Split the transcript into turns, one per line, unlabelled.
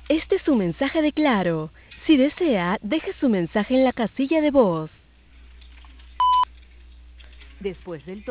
Este es su mensaje de Claro. Si desea, deje su mensaje en la casilla de voz. Después del